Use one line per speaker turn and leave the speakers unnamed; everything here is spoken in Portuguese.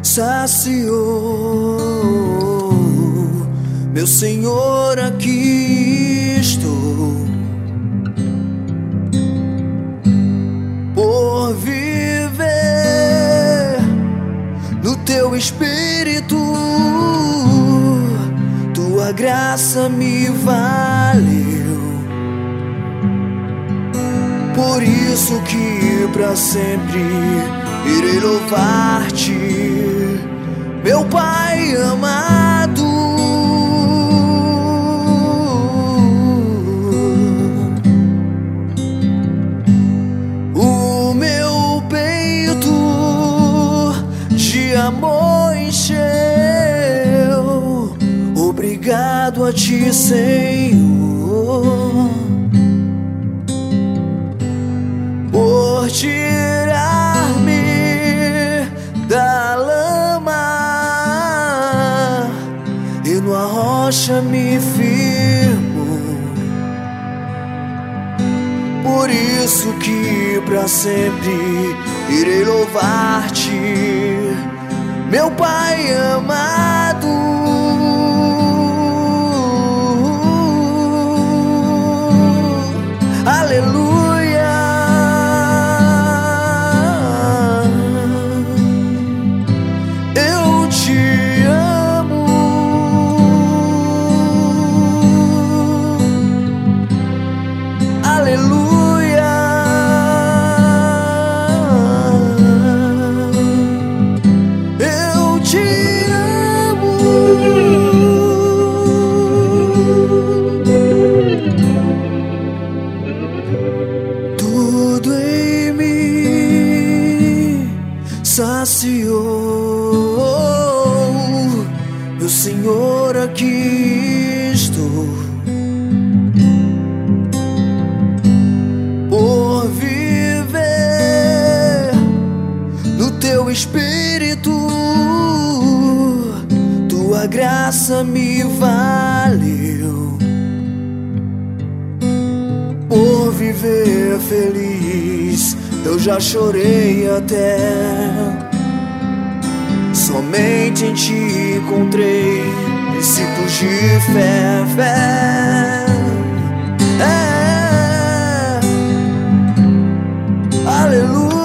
saciou. Meu Senhor, aqui estou, por viver no teu Espírito. Tua graça me valeu, por isso que pra sempre irei louvar-te, meu Pai amado. O meu peito de amor encheu, obrigado a ti, Senhor, por tirar-me da lama e numa rocha me firmo. Por isso que pra sempre irei louvar-te, meu Pai amado. Aleluia. Eu te amo. Aleluia. Eu te amo. Tudo em mim saciou. Meu Senhor, aqui estou, por viver no teu Espírito. Tua graça me valeu, por viver feliz eu já chorei até. Somente em ti encontrei princípios de fé, aleluia.